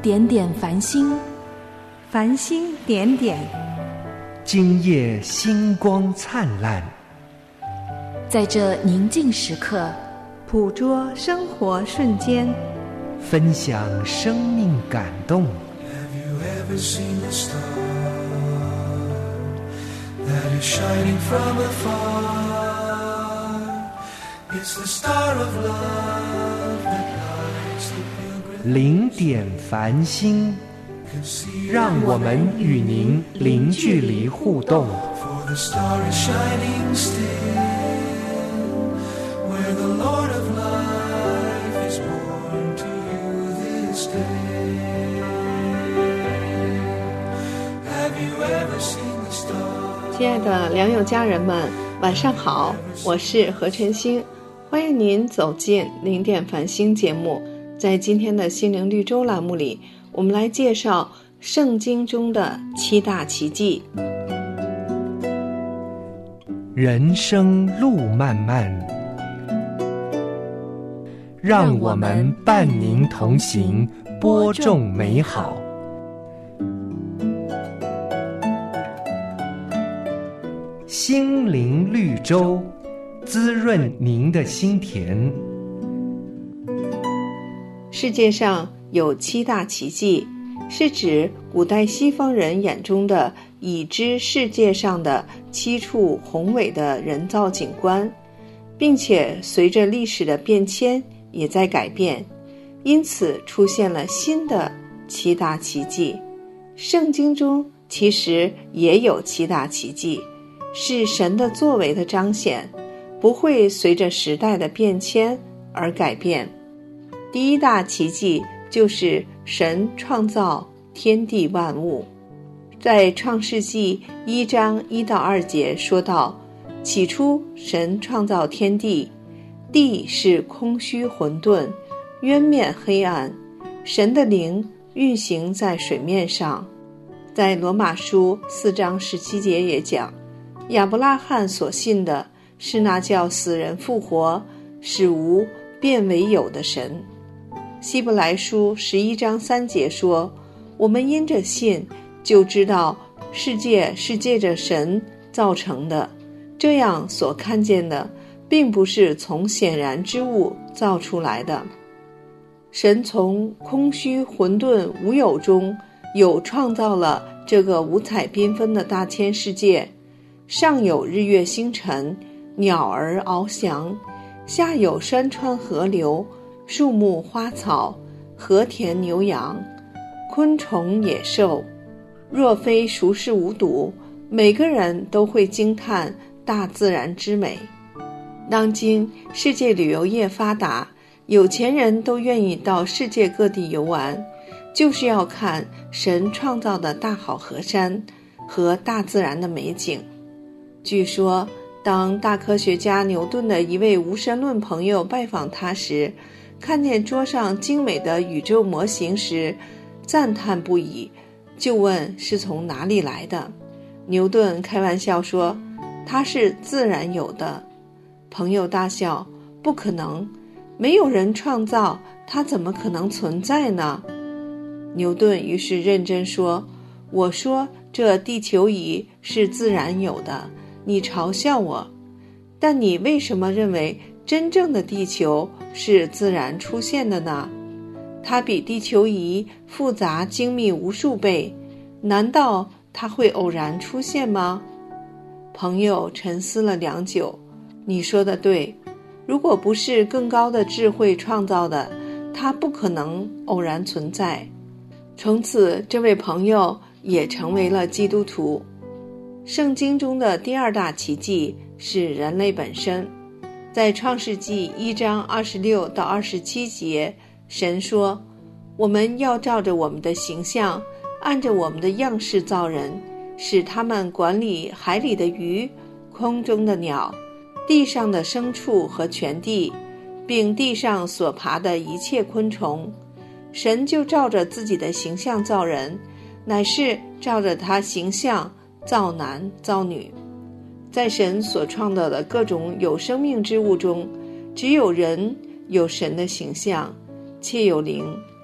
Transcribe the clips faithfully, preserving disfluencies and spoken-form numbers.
点点繁星， 繁星点点， 今夜星光灿烂。 在这宁静时刻， 捕捉生活瞬间， 分享生命感动。 Have you ever seen a star that is shining from afar? It's the star of love that lights the pilgrim. 零点繁星，让我们与您零距离互动。 For the star is shining still, where the Lord of life is born to you this day. Have you ever seen the star? 亲爱的良友家人们，晚上好，我是何晨星，欢迎您走进零点繁星节目。在今天的心灵绿洲栏目里，我们来介绍圣经中的七大奇迹。 人生路漫漫，让我们伴您同行，播种美好。心灵绿洲，滋润您的心田。 世界上有七大奇迹，是指古代西方人眼中的已知世界上的七处宏伟的人造景观，并且随着历史的变迁也在改变，因此出现了新的七大奇迹。圣经中其实也有七大奇迹，是神的作为的彰显，不会随着时代的变迁而改变。第一大奇迹就是神创造天地万物。在创世纪一章一到二节说到，起初神创造天地，地是空虚混沌，渊面黑暗，神的灵运行在水面上。在罗马书四章十七节也讲，亚伯拉罕所信的是那叫死人复活，使无变为有的神。希伯来书十一章三节说，我们因着信就知道世界是借着神造成的，这样所看见的并不是从显然之物造出来的。神从空虚混沌无有中有创造了这个五彩缤纷的大千世界，上有日月星辰，鸟儿翱翔，下有山川河流，树木花草，和田牛羊，昆虫野兽。若非熟视无睹，每个人都会惊叹大自然之美。当今世界旅游业发达，有钱人都愿意到世界各地游玩，就是要看神创造的大好河山和大自然的美景。据说当大科学家牛顿的一位无神论朋友拜访他时，看见桌上精美的宇宙模型时，赞叹不已，就问是从哪里来的。牛顿开玩笑说，它是自然有的。朋友大笑，不可能，没有人创造，它怎么可能存在呢？牛顿于是认真说，我说这地球仪是自然有的，你嘲笑我，但你为什么认为真正的地球是自然出现的呢？它比地球仪复杂精密无数倍，难道它会偶然出现吗？朋友沉思了良久，你说的对，如果不是更高的智慧创造的，它不可能偶然存在。从此这位朋友也成为了基督徒。圣经中的第二大奇迹是人类本身。在创世纪一章二十六到二十七节，神说，我们要照着我们的形象，按着我们的样式造人，使他们管理海里的鱼，空中的鸟，地上的牲畜和全地，并地上所爬的一切昆虫。神就照着自己的形象造人，乃是照着他形象造男造女。在神所创造的各种有生命之物中，只有人有神的形象，且有灵。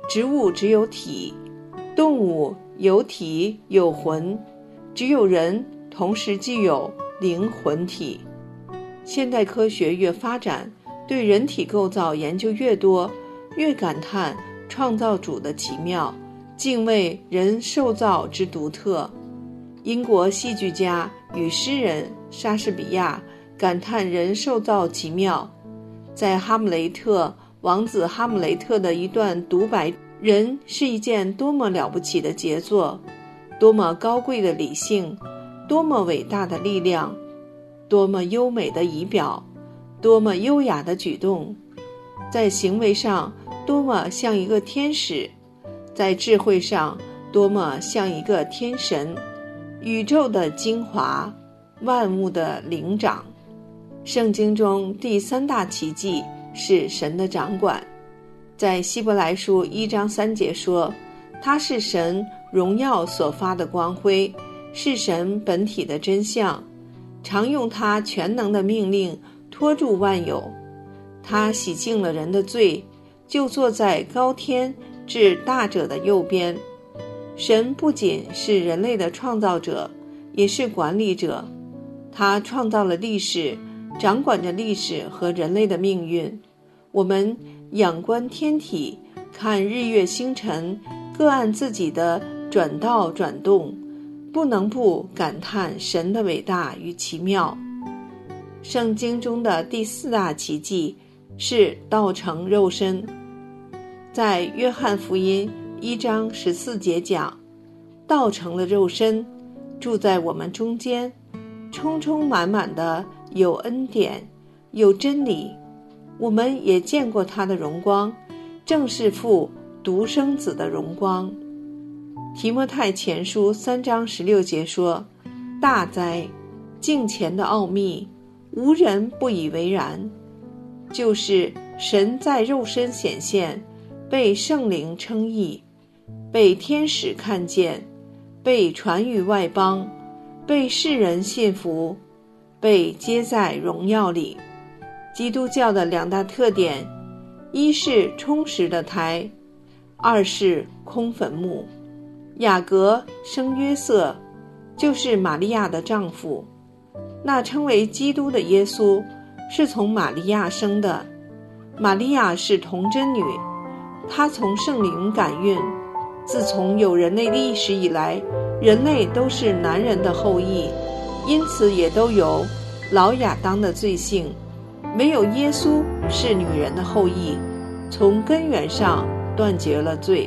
植物只有体，动物有体有魂，只有人同时具有灵魂体。现代科学越发展，对人体构造研究越多，越感叹创造主的奇妙，敬畏人受造之独特。英国戏剧家与诗人莎士比亚感叹人受造奇妙，在哈姆雷特王子哈姆雷特的一段独白，人是一件多么了不起的杰作，多么高贵的理性，多么伟大的力量，多么优美的仪表，多么优雅的举动，在行为上多么像一个天使，在智慧上多么像一个天神，宇宙的精华，万物的灵长。圣经中第三大奇迹是神的掌管，在希伯来书一章三节说，他是神荣耀所发的光辉，是神本体的真相，常用他全能的命令托住万有。他洗净了人的罪，就坐在高天至大者的右边。神不仅是人类的创造者，也是管理者，他创造了历史，掌管着历史和人类的命运。我们仰观天体，看日月星辰，各按自己的转道转动，不能不感叹神的伟大与奇妙。圣经中的第四大奇迹是道成肉身。在约翰福音一章十四节讲，道成了肉身，住在我们中间，充充满满的有恩典，有真理。我们也见过他的荣光，正是父独生子的荣光。提摩太前书三章十六节说，大哉，敬虔的奥秘，无人不以为然，就是神在肉身显现，被圣灵称义，被天使看见，被传于外邦，被世人信服，被接在荣耀里。基督教的两大特点，一是充实的胎，二是空坟墓。雅各生约瑟，就是玛利亚的丈夫，那称为基督的耶稣是从玛利亚生的。玛利亚是童贞女，她从圣灵感孕。自从有人类历史以来，人类都是男人的后裔，因此也都有老亚当的罪性。唯有耶稣是女人的后裔，从根源上断绝了罪。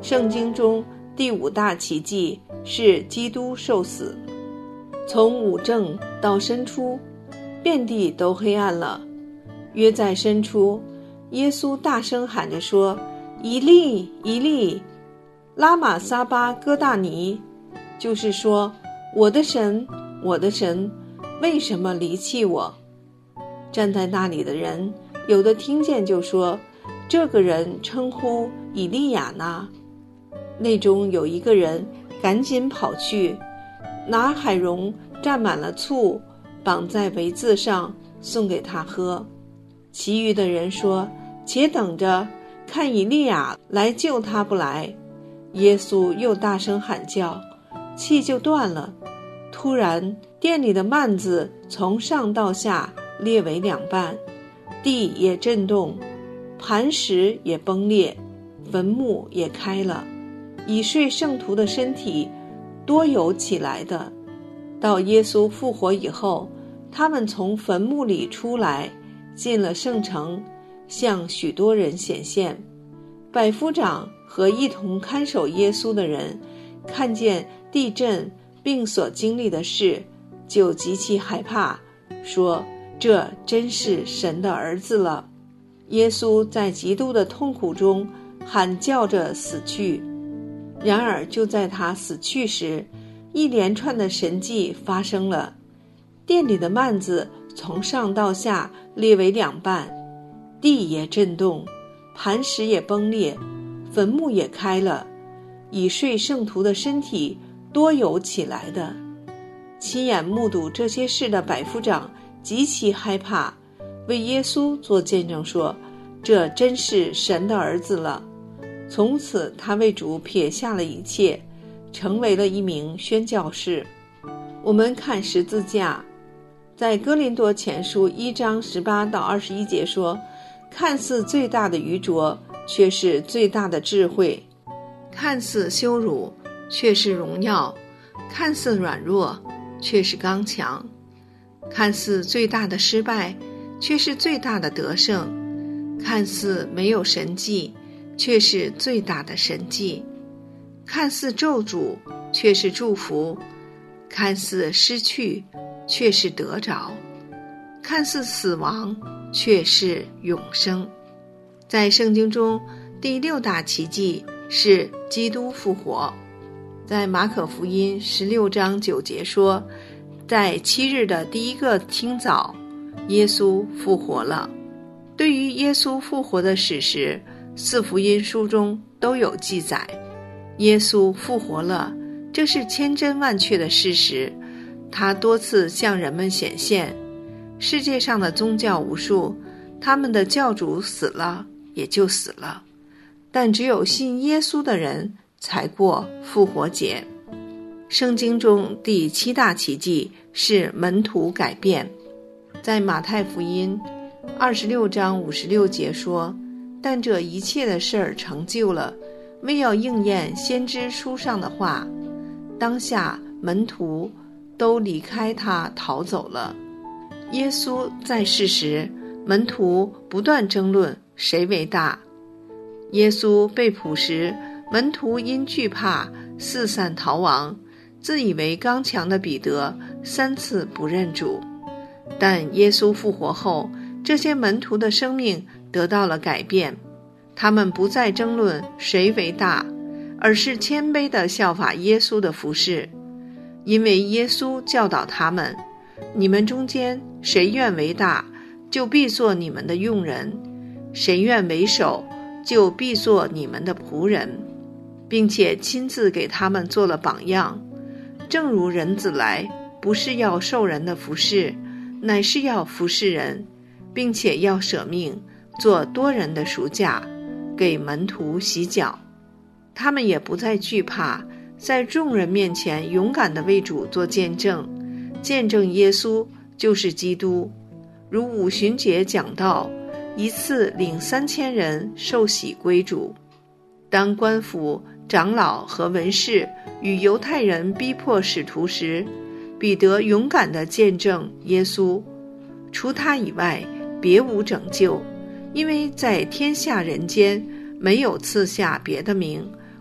圣经中第五大奇迹是基督受死。从午正到申初，遍地都黑暗了。约在申初，耶稣大声喊着说：以利，以利，拉玛撒巴哥大尼，就是说，我的神，我的神，为什么离弃我？站在那里的人，有的听见就说，这个人称呼以利亚呢。内中有一个人赶紧跑去，拿海蓉蘸满了醋，绑在围子上，送给他喝。其余的人说，且等着，看以利亚来救他不来。耶稣又大声喊叫，气就断了。突然，店里的幔子从上到下裂为两半，地也震动，磐石也崩裂，坟墓也开了。已睡圣徒的身体多有起来的。到耶稣复活以后，他们从坟墓里出来，进了圣城，向许多人显现。百夫长和一同看守耶稣的人看见地震并所经历的事，就极其害怕，说，这真是神的儿子了。耶稣在极度的痛苦中喊叫着死去。然而就在他死去时，一连串的神迹发生了。店里的幔子从上到下裂为两半，地也震动，磐石也崩裂，坟墓也开了，已睡圣徒的身体多有起来的。亲眼目睹这些事的百夫长极其害怕，为耶稣做见证说，这真是神的儿子了。从此他为主撇下了一切，成为了一名宣教士。我们看十字架，在哥林多前书一章十八到二十一节说，看似最大的愚拙，却是最大的智慧；看似羞辱，却是荣耀；看似软弱，却是刚强；看似最大的失败，却是最大的得胜；看似没有神迹，却是最大的神迹；看似咒诅，却是祝福；看似失去，却是得着；看似死亡，却是永生。在圣经中，第六大奇迹是基督复活。在马可福音十六章九节说，在七日的第一个清早，耶稣复活了。对于耶稣复活的史实，四福音书中都有记载。耶稣复活了，这是千真万确的事实。他多次向人们显现。世界上的宗教无数，他们的教主死了也就死了，但只有信耶稣的人才过复活节。圣经中第七大奇迹是门徒改变。在马太福音二十六章五十六节说，但这一切的事儿成就了，为要应验先知书上的话。当下门徒都离开他逃走了。耶稣在世时，门徒不断争论谁为大。耶稣被捕时，门徒因惧怕四散逃亡，自以为刚强的彼得三次不认主。但耶稣复活后，这些门徒的生命得到了改变，他们不再争论谁为大，而是谦卑地效法耶稣的服事。因为耶稣教导他们，你们中间谁愿为大，就必做你们的用人；谁愿为首，就必做你们的仆人，并且亲自给他们做了榜样。正如人子来，不是要受人的服事，乃是要服事人，并且要舍命做多人的赎价，给门徒洗脚。他们也不再惧怕，在众人面前勇敢地为主做见证，见证耶稣就是基督。如五旬节讲道，一次领三千人受洗归主。当官府、长老和文士与犹太人逼迫使徒时，彼得勇敢地见证耶稣，除他以外别无拯救，因为在天下人间没有赐下别的名，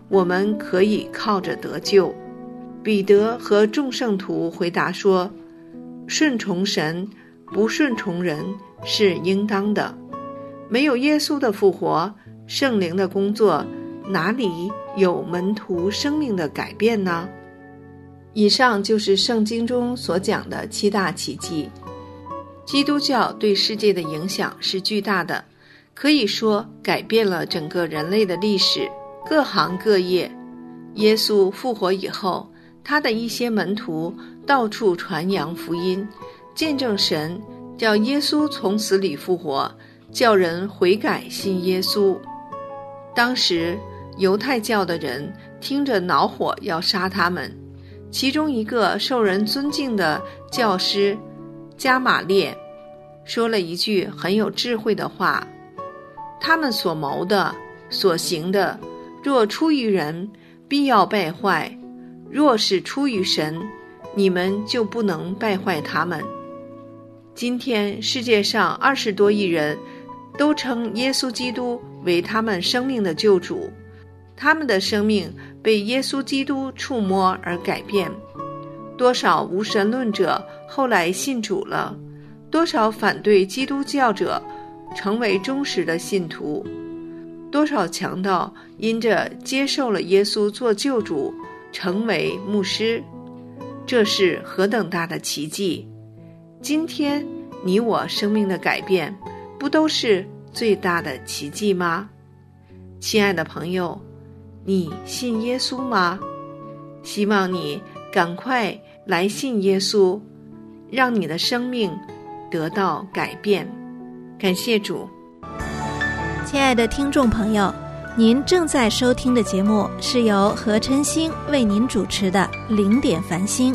我们可以靠着得救。彼得和众圣徒回答说，顺从神，不顺从人是应当的。没有耶稣的复活，圣灵的工作，哪里有门徒生命的改变呢？以上就是圣经中所讲的七大奇迹。基督教对世界的影响是巨大的，可以说改变了整个人类的历史，各行各业。耶稣复活以后，他的一些门徒到处传扬福音，见证神叫耶稣从死里复活，叫人悔改信耶稣。当时犹太教的人听着恼火，要杀他们。其中一个受人尊敬的教师加玛列说了一句很有智慧的话，他们所谋的所行的，若出于人，必要败坏；若是出于神，你们就不能败坏他们。今天世界上二十多亿人都称耶稣基督为他们生命的救主，他们的生命被耶稣基督触摸而改变。多少无神论者后来信主了，多少反对基督教者成为忠实的信徒，多少强盗因着接受了耶稣做救主成为牧师。这是何等大的奇迹！今天你我生命的改变，不都是最大的奇迹吗？亲爱的朋友，你信耶稣吗？希望你赶快来信耶稣，让你的生命得到改变。感谢主。 亲爱的听众朋友，您正在收听的节目是由何晨星为您主持的零点繁星。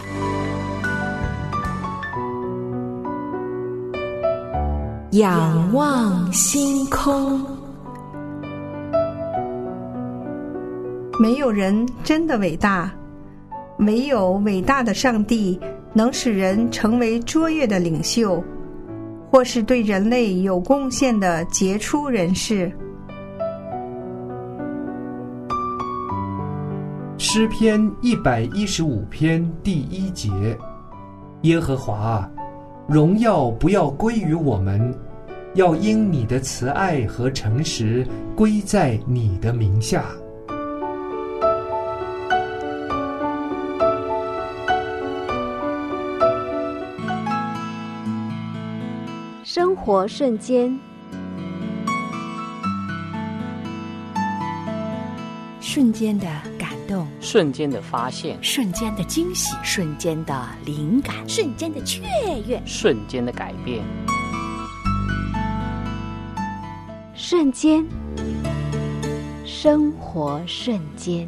仰望星空。 没有人真的伟大，唯有伟大的上帝能使人成为卓越的领袖，或是对人类有贡献的杰出人士。 诗篇一百一十五篇第一节：耶和华啊，荣耀不要归于我们，要因你的慈爱和诚实归在你的名下。 生活瞬间， 瞬间的感动， 瞬间的发现， 瞬间的惊喜，瞬间的灵感， 瞬间的雀跃， 瞬间的改变， 瞬间，生活瞬间。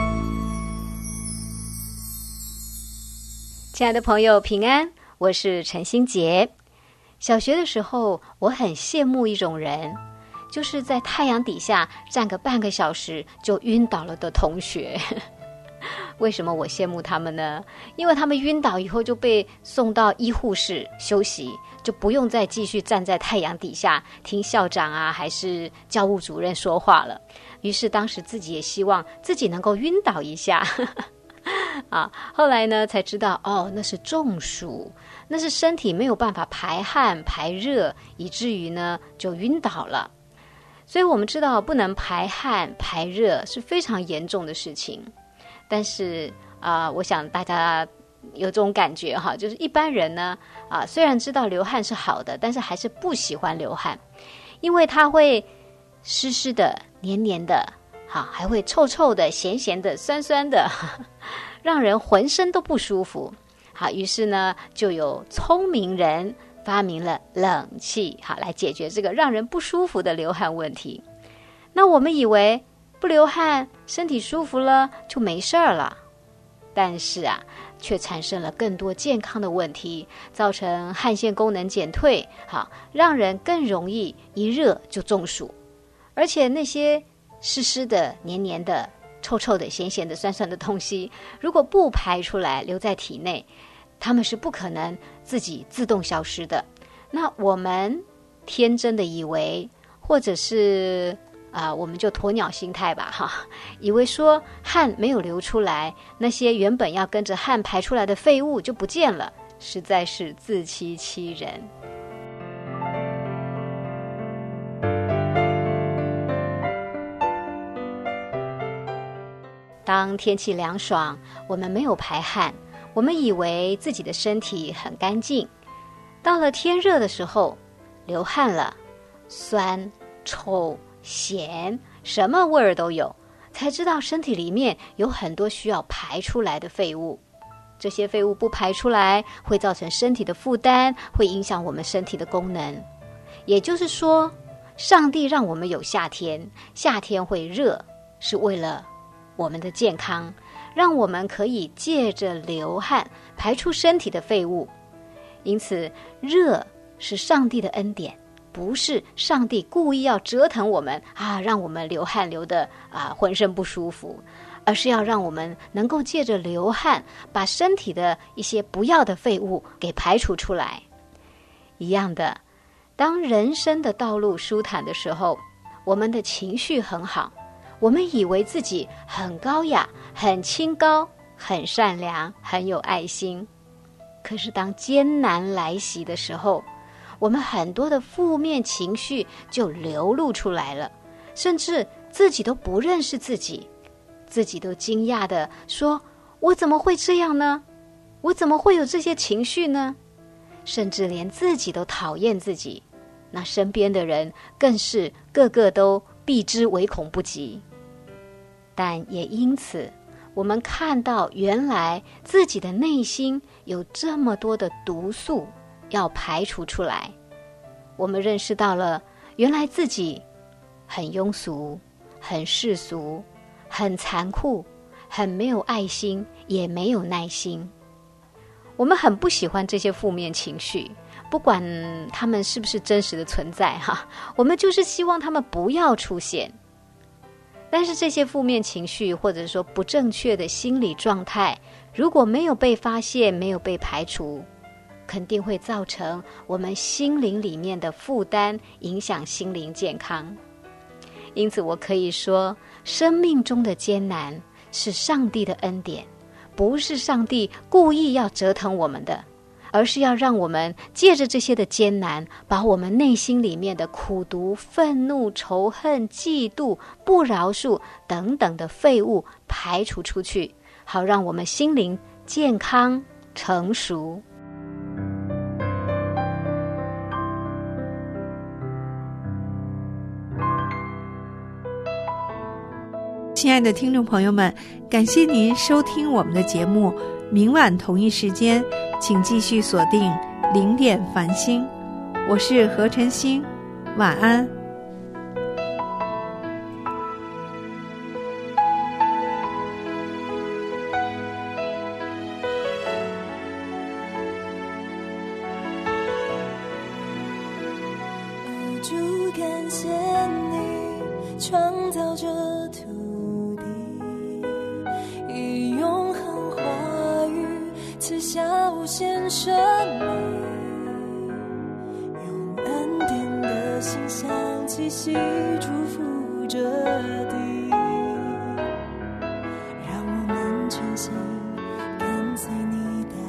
亲爱的朋友，平安，我是陈欣杰。小学的时候，我很羡慕一种人，就是在太阳底下站个半个小时就晕倒了的同学。为什么我羡慕他们呢？因为他们晕倒以后就被送到医护室休息，就不用再继续站在太阳底下听校长啊还是教务主任说话了。于是当时自己也希望自己能够晕倒一下。啊，后来呢才知道，哦，那是中暑，那是身体没有办法排汗排热，以至于呢就晕倒了。所以我们知道不能排汗排热是非常严重的事情。但是啊、呃，我想大家有这种感觉哈，就是一般人呢啊、呃，虽然知道流汗是好的，但是还是不喜欢流汗，因为它会湿湿的黏黏的，好，还会臭臭的咸咸的酸酸的，让人浑身都不舒服。好，于是呢就有聪明人发明了冷气，好，来解决这个让人不舒服的流汗问题。那我们以为不流汗身体舒服了就没事儿了，但是啊却产生了更多健康的问题，造成汗腺功能减退，好，让人更容易一热就中暑。而且那些湿湿的黏黏的臭臭的咸咸的酸酸的东西，如果不排出来留在体内，它们是不可能自己自动消失的。那我们天真的以为，或者是啊、呃，我们就鸵鸟心态吧哈，以为说汗没有流出来，那些原本要跟着汗排出来的废物就不见了，实在是自欺欺人。当天气凉爽，我们没有排汗，我们以为自己的身体很干净。到了天热的时候，流汗了，酸、臭、咸，什么味儿都有，才知道身体里面有很多需要排出来的废物。这些废物不排出来，会造成身体的负担，会影响我们身体的功能。也就是说，上帝让我们有夏天，夏天会热，是为了我们的健康，让我们可以借着流汗排出身体的废物。因此，热是上帝的恩典，不是上帝故意要折腾我们啊，让我们流汗流得啊浑身不舒服，而是要让我们能够借着流汗，把身体的一些不要的废物给排除出来。一样的，当人生的道路舒坦的时候，我们的情绪很好，我们以为自己很高雅、很清高、很善良、很有爱心。可是当艰难来袭的时候，我们很多的负面情绪就流露出来了，甚至自己都不认识自己，自己都惊讶地说：我怎么会这样呢？我怎么会有这些情绪呢？甚至连自己都讨厌自己，那身边的人更是个个都避之唯恐不及。但也因此，我们看到原来自己的内心有这么多的毒素要排除出来，我们认识到了原来自己很庸俗、很世俗、很残酷、很没有爱心，也没有耐心。我们很不喜欢这些负面情绪，不管他们是不是真实的存在哈，我们就是希望他们不要出现。但是这些负面情绪或者说不正确的心理状态，如果没有被发现，没有被排除，肯定会造成我们心灵里面的负担，影响心灵健康。因此我可以说，生命中的艰难是上帝的恩典，不是上帝故意要折腾我们的，而是要让我们借着这些的艰难，把我们内心里面的苦毒、愤怒、仇恨、嫉妒、不饶恕等等的废物排除出去，好让我们心灵健康成熟。 亲爱的听众朋友们，感谢您收听我们的节目，明晚同一时间请继续锁定零点繁星，我是何晨星，晚安。 主感谢你创造这土地，以永恒话语赐下无限生命，用恩典的馨香气息祝福这地，让我们全心跟随你带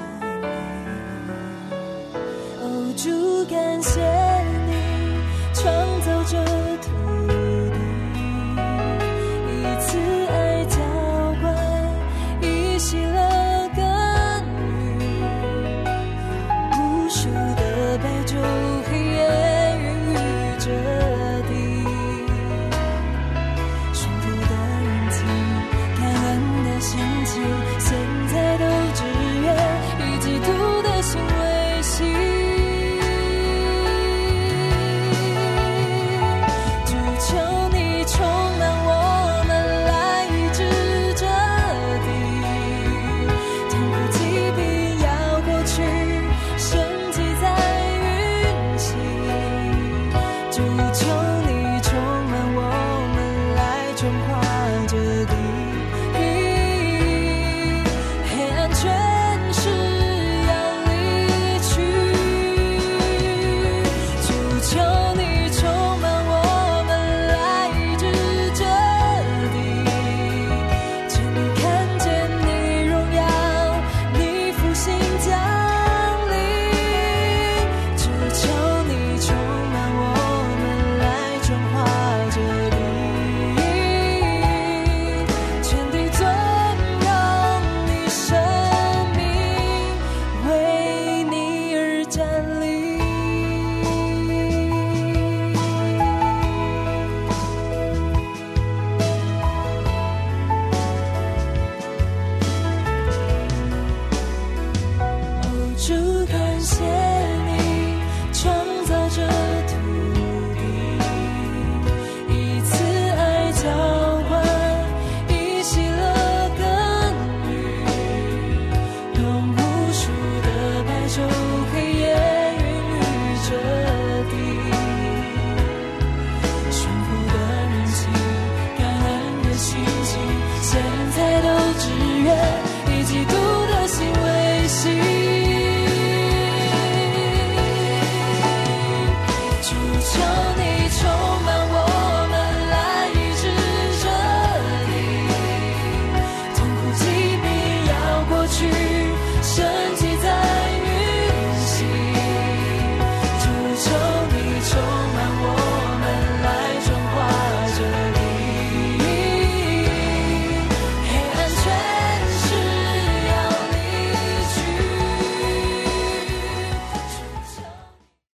领。哦，主感谢你创造这土地，以慈爱浇灌，以喜乐耕耘，无数的白昼黑夜孕育这地，顺服的人情，感恩的心情，现在都只愿以基督的心为心。 基督的心为心。主求你充满我们来医治这里，痛苦疾病要过去。